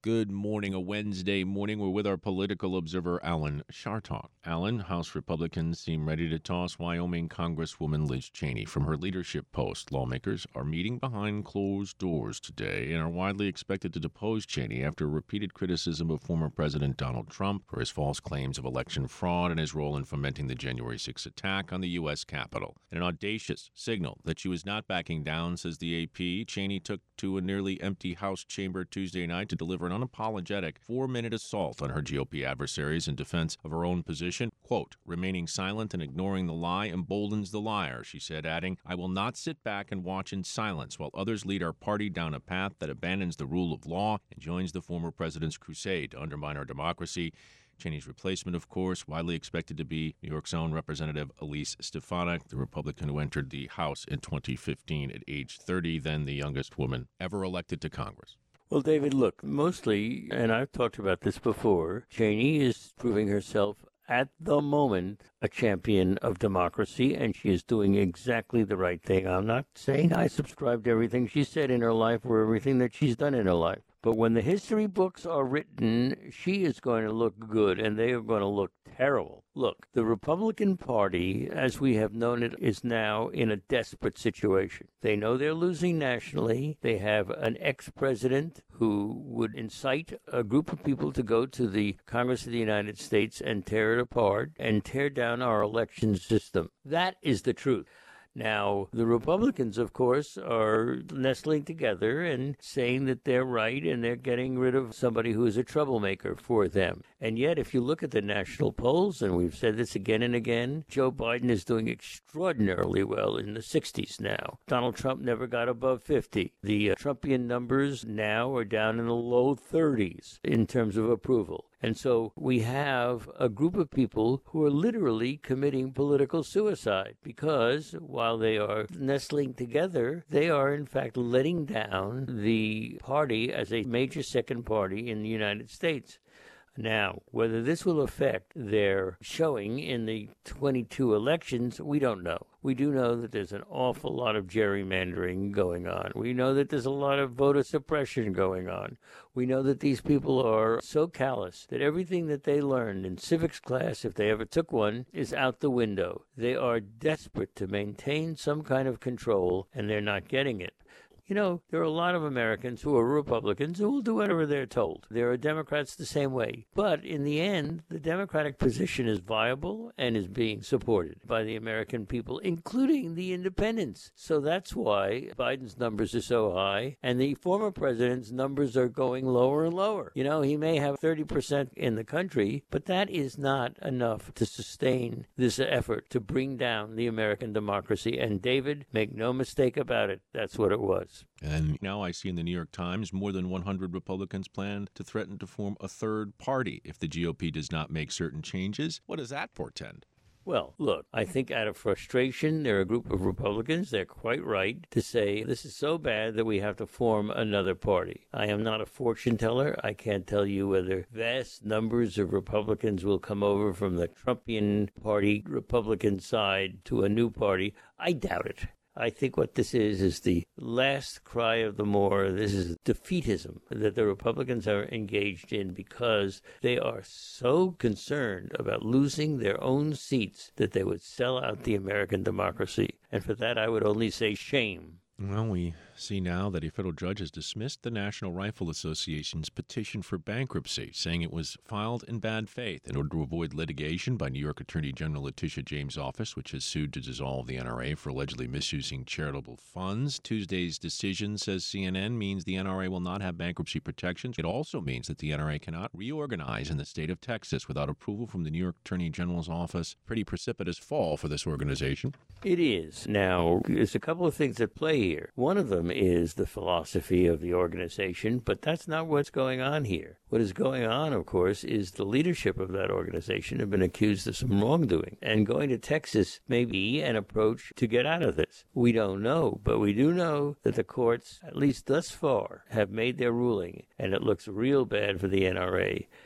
Good morning, a Wednesday morning. We're with our political observer, Alan Chartock. Alan, House Republicans seem ready to toss Wyoming Congresswoman Liz Cheney from her leadership post. Lawmakers are meeting behind closed doors today and are widely expected to depose Cheney after repeated criticism of former President Donald Trump for his false claims of election fraud and his role in fomenting the January 6th attack on the U.S. Capitol. In an audacious signal that she was not backing down, says the AP, Cheney took to a nearly empty House chamber Tuesday night to deliver an unapologetic 4-minute assault on her GOP adversaries in defense of her own position. Quote, remaining silent and ignoring the lie emboldens the liar, she said, adding, I will not sit back and watch in silence while others lead our party down a path that abandons the rule of law and joins the former president's crusade to undermine our democracy. Cheney's replacement, of course, widely expected to be New York's own Representative Elise Stefanik, the Republican who entered the House in 2015 at age 30, then the youngest woman ever elected to Congress. Well, David, look, mostly, and I've talked about this before, Cheney is proving herself at the moment a champion of democracy, and she is doing exactly the right thing. I'm not saying I subscribe to everything she said in her life or everything that she's done in her life. But when the history books are written, she is going to look good, and they are going to look terrible. Look, the Republican Party, as we have known it, is now in a desperate situation. They know they're losing nationally. They have an ex-president who would incite a group of people to go to the Congress of the United States and tear it apart and tear down our election system. That is the truth. Now, the Republicans, of course, are nestling together and saying that they're right and they're getting rid of somebody who is a troublemaker for them. And yet, if you look at the national polls, and we've said this again and again, Joe Biden is doing extraordinarily well in the 60s now. Donald Trump never got above 50. The Trumpian numbers now are down in the low 30s in terms of approval. And so we have a group of people who are literally committing political suicide because while they are nestling together, they are in fact letting down the party as a major second party in the United States. Now, whether this will affect their showing in the 22 elections, we don't know. We do know that there's an awful lot of gerrymandering going on. We know that there's a lot of voter suppression going on. We know that these people are so callous that everything that they learned in civics class, if they ever took one, is out the window. They are desperate to maintain some kind of control, and they're not getting it. You know, there are a lot of Americans who are Republicans who will do whatever they're told. There are Democrats the same way. But in the end, the Democratic position is viable and is being supported by the American people, including the independents. So that's why Biden's numbers are so high and the former president's numbers are going lower and lower. You know, he may have 30% in the country, but that is not enough to sustain this effort to bring down the American democracy. And David, make no mistake about it, that's what it was. And now I see in the New York Times more than 100 Republicans plan to threaten to form a third party if the GOP does not make certain changes. What does that portend? Well, look, I think out of frustration, there are a group of Republicans, they're quite right, to say this is so bad that we have to form another party. I am not a fortune teller. I can't tell you whether vast numbers of Republicans will come over from the Trumpian party, Republican side, to a new party. I doubt it. I think what this is the last cry of the more. This is defeatism that the Republicans are engaged in because they are so concerned about losing their own seats that they would sell out the American democracy. And for that, I would only say shame. Well, we see now that a federal judge has dismissed the National Rifle Association's petition for bankruptcy, saying it was filed in bad faith in order to avoid litigation by New York Attorney General Letitia James' office, which has sued to dissolve the NRA for allegedly misusing charitable funds. Tuesday's decision, says CNN, means the NRA will not have bankruptcy protections. It also means that the NRA cannot reorganize in the state of Texas without approval from the New York Attorney General's office. Pretty precipitous fall for this organization. It is. Now, there's a couple of things at play here. One of them is the philosophy of the organization, but that's not what's going on here. What is going on, of course, is the leadership of that organization have been accused of some wrongdoing, and going to Texas may be an approach to get out of this. We don't know, but we do know that the courts, at least thus far, have made their ruling, and it looks real bad for the NRA.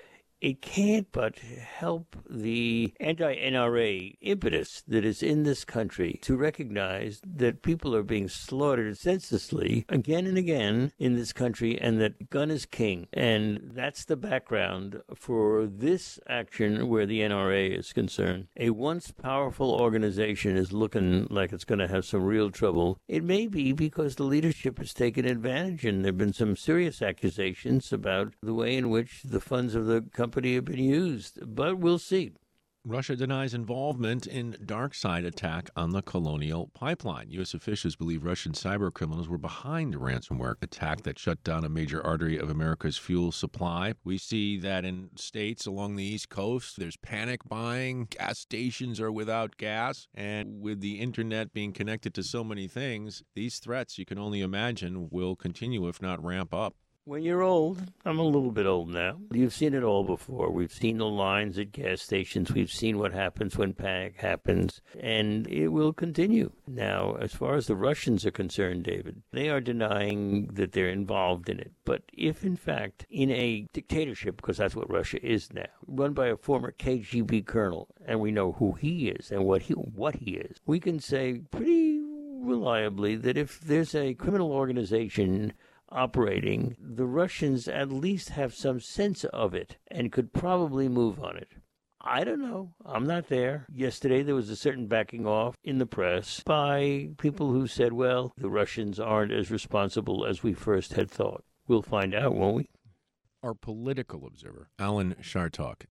it can't but help the anti-NRA impetus that is in this country to recognize that people are being slaughtered senselessly again and again in this country, and that gun is king. And that's the background for this action where the NRA is concerned. A once powerful organization is looking like it's going to have some real trouble. It may be because the leadership has taken advantage, and there have been some serious accusations about the way in which the funds of the company have been used. But we'll see. Russia denies involvement in dark side attack on the Colonial Pipeline. U.S. officials believe Russian cyber criminals were behind a ransomware attack that shut down a major artery of America's fuel supply. We see that in states along the East Coast, there's panic buying. Gas stations are without gas. And with the internet being connected to so many things, these threats, you can only imagine, will continue, if not ramp up. When you're old, I'm a little bit old now. You've seen it all before. We've seen the lines at gas stations. We've seen what happens when panic happens, and it will continue. Now, as far as the Russians are concerned, David, they are denying that they're involved in it. But if, in fact, in a dictatorship, because that's what Russia is now, run by a former KGB colonel, and we know who he is and what he is, we can say pretty reliably that if there's a criminal organization operating, the Russians at least have some sense of it and could probably move on it. I don't know. I'm not there. Yesterday there was a certain backing off in the press by people who said, well, the Russians aren't as responsible as we first had thought. We'll find out, won't we? Our political observer, Alan Chartock,